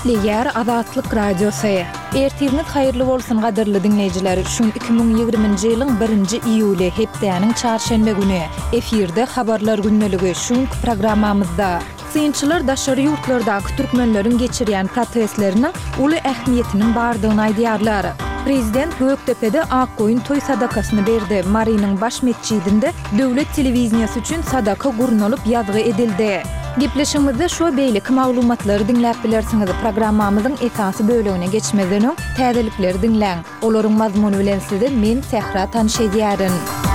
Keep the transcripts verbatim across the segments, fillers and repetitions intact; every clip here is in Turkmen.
Hürmetli yer Azatlyk Radiosu. Ertiriniz hayırlı bolsun gadyrly dinleyijiler. Şun iki bin ýygrymynjy ýylyň birinji iýuly hepdeniň çarşembe güni efirde habarlar günneligi şun programmamyzda Synçylar daşary ýurtlardaky türkmenleriň geçirýän protestleriniň uly ähmiýetiniň bardygyny aýdýarlar. Prezident Göktepe'de Akkoyun toy sadakasyny berdi. Marynyň baş mesçidinde döwlet telewiziýasy üçin sadaka gurnulyp ýazgy edildi. Gepleşimizde şu beýlik maglumatlary dinläp bilersiňiz. Programmamyzyň esasy bölegine geçmeden öň täzelikleri dinläň. Olaryň mazmuny bilen sizi men Sehra tanışydýaryn.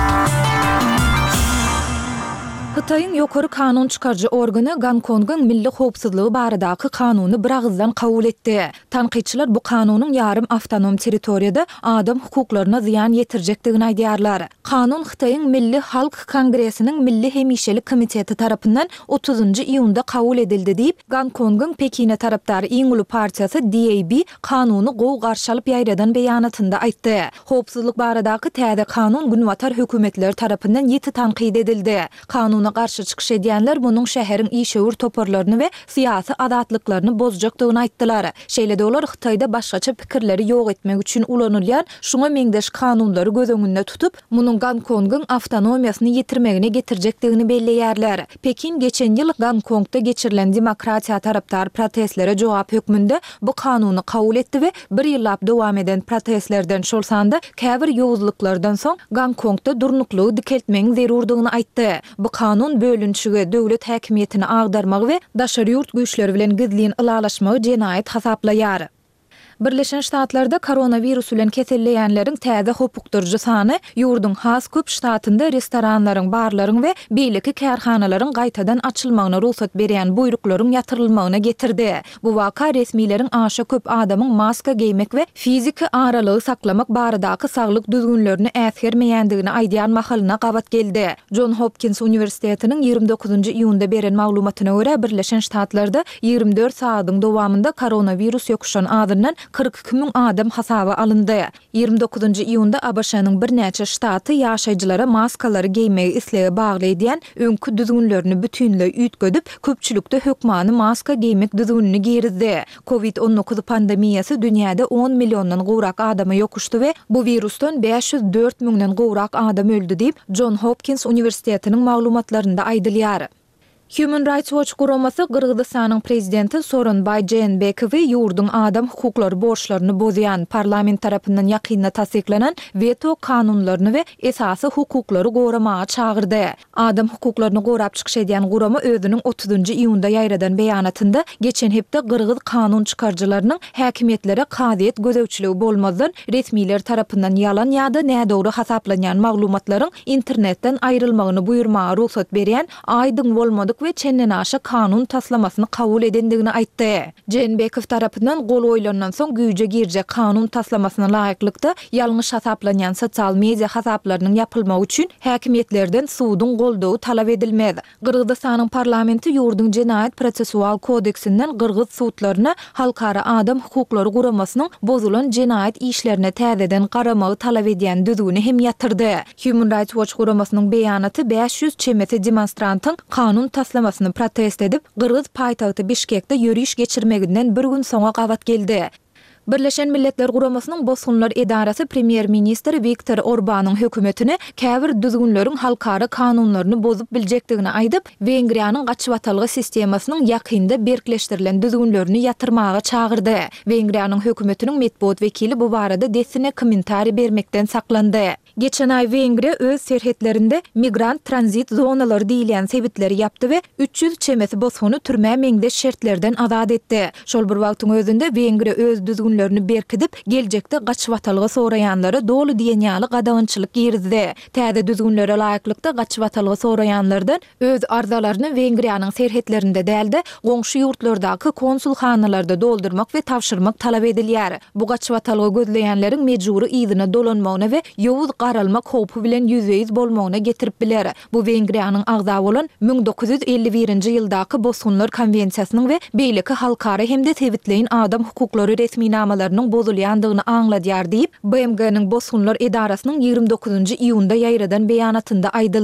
Hytaýyň ýokary kanun çykarjy organy Gonkonggyň milli howpsuzlygy baradaky kanuny bir agzdan kabul etdi. Tanqidçiler bu kanunyň ýarym awtonom territoriýada adam hukuklaryna ziýan ýetirjekdigini aýdýarlar. Kanun Hytaýyň Milli Halk Kongresiniň Milli Hemişelik Komiteti tarapyndan otuzynjy iýunda kabul edildi diýip Gonkonggyň Pekine tarapdary iň uly partiýasy D A B kanuny gowy garşy alyp ýaýradan beýanatynda aýtdy. Howpsuzlyk baradaky täze kanun günwatar hökümetler tarapyndan ýeti tanqid edildi. Kanun garşy çykyş edýänler munyň şäheriň işewür toparlaryny we syýasy adatlyklaryny bozjakdygyny aýtdylar. Şeýle-de olar Hytaýda başgaça pikirleri ýok etmek üçin ulanylýan şuňa meňdeş kanunlary göz öňünde tutup, munyň Gonkonggyň awtonomiýasyny ýetirmegine getirjekdigini belleýärler. Pekin geçen ýyl Gonkongda geçirilen demokratiýa tarapdary protestlere jogap hökmünde bu kanuny kabul etdi we bir ýyllap dowam eden protestlerden şolsanda käbir ýowuzluklardan soň Gonkongda durnuklugy dikeltmegiň zerurdygyny aýtdy. Bu kanun bölünçüge döwlet häkimiýetini agdarmagy we daşary ýurt güýçleri bilen gizliň ylalaşmagy jenaýat hasaplaýar. Birleşen Ştatlarda koronavirus bilen keselleýänleriň täze hukukdurjy sany ýurdun has köp ştatynda restoranlaryň, barlaryň we beýleki kärhanalaryň gaýtadan açylmagyna ruhsat berýän buýruklaryň ýatyrylmagyna getirdi. Bu waka resmiýleriň aşa köp adamyň maska giýmek we fiziki aralygy saklamak baradaky saglyk düzgünlerini äsgermeýändigini aýdýan mahalyna gabat geldi. John Hopkins Universitetiniň ýygrimi dokuzynjy iýunda beren maglumatyna görä Birleşen Ştatlarda ýygrimi dört saatyň dowamında koronavirus ýokuşan adamdan kırk iki bin adam hasaba alındı. ýygrimi dokuzynjy iýunda A B Ş'nyň bir näçe ştaty ýaşaýjylara maskalary giýmegi isleýe bagly edýän öňkü düzgünlerini bütünle üýtgedip, köpçülükde hökmany maska giýmek düzgünini girizdi. covid on dokuz pandemiýasy dünýäde on milliondan gowrak adamy ýokuşdy we bu virusdan beş yüz dört miňden gowrak adam öldü diýip John Hopkins Universitetiniň maglumatlarynda aýdylýar. Human Rights Watch guramasy Gırgyzstanyň prezidenti Soronbay Jeenbekowy ýurdun adam hukuklary borçlaryny bozýan parlament tarapyndan ýakynda tasdiklanan veto kanunlaryny we esasy hukuklary goramaga çagyrdy. Adam hukuklaryny gorap çykyş edýän gurama özüniň otuzynjy iýunda ýaýradan beýanatynda geçen hepde Gırgyz kanun çykarjylarynyň häkimetlere kaziýet gözewçiligi bolmazdan resmiýler tarapyndan ýalan ýa-da nädogry hasaplanýan maglumatlaryň internetden aýrylmagyny buýurmaga ruhsat berýän aýdyň bolmadyk we çenden aşa kanun taslamasyny kabul edendigini aýtdy. Jeenbekow tarapyndan gol oýlanan soň güýje girjek kanun taslamasyna laýyklykda ýalňyş hasaplanýan sosial media hasaplarynyň ýapylmagy üçin häkimetlerden suwdun goldawy talap edilmedi. Gırgyzstanyň parlamenti ýurdun jenaýat prosessual kodeksinden Gırgyz suwtlaryna halkara adam hukuklary guramasynyň bozulan jenaýat işlerine täzeden garamagy talap edýän düzgüni hem ýatyrdy. Human Rights Watch guramasynyň beýanaty beş yüz çemeti demonstrantyň kanun taslamasyny protest edip Gırgyz paýtagty Bişkekde ýörüş geçirmeginden bir gün soňa gabat geldi. Birleşen Milletler Guramasynyň Bosgunlar Edarasy Premier Minister Viktor Orbanyň hökümetini käbir düzgünleriň halkara kanunlaryny bozup biljekdigini aýdyp, Wengriýanyň gaçywatalgy sistemasynyň ýakynda berkleşdirilen düzgünlerini ýatyrmaga çagyrdy. Wengriýanyň hökümetiniň medpuat wekili bu barada desine kommentari bermekden saklandy. Geçen ay Wengriýa öz serhetlerinde migrant transit zonalary diýilen sebitleri yapdy we üç yüz çemeti bosguny türme meňde şertlerden azat etdi. Şol bir wagtyň özünde Wengriýa öz düzgünlerini berkidip, geljekde gaçywatalgy soraýanlara dolu diýen ýaly gadawynçylyk girizdi. Täze düzgünlere laýyklykda gaçywatalgy soraýanlardan öz arzalaryny Wengriýanyň serhetlerinde dälde, goňşy ýurtlardaky konsulxanalarda doldurmak we tapşyrmak talap edilýär. Bu gaçywatalgy gözleýänleriň mejburi ýygyna dolanmagyna we ýowuz garalmak howpy bilen ýüzüýiz bolmagyna getirip biler. Bu Wengriýanyň agza bolan bin dokuz yüz elli birinji ýyldaky Bosgunlar konwensiýasynyň we beýleki halkara hemde tebitleýin adam hukuklary resminamalarynyň bozulýandygyny aňladýar diýip B M G'niň Bosgunlar Edarasynyň ýygrimi dokuzynjy iýunda ýaýradan beýanatynda aýdyldy.